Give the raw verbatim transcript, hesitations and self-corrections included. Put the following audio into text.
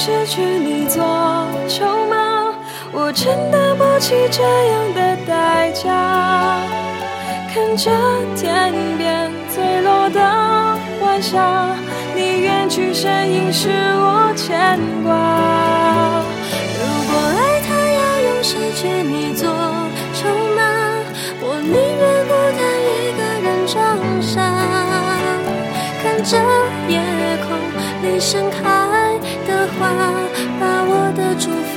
失去你做筹码，我承担不起这样的代价。看着天边坠落的晚霞，你远去身影使我牵挂。如果爱它要用失去你做筹码，我宁愿孤单一个人装傻，看着夜空里盛开的花，把我的祝福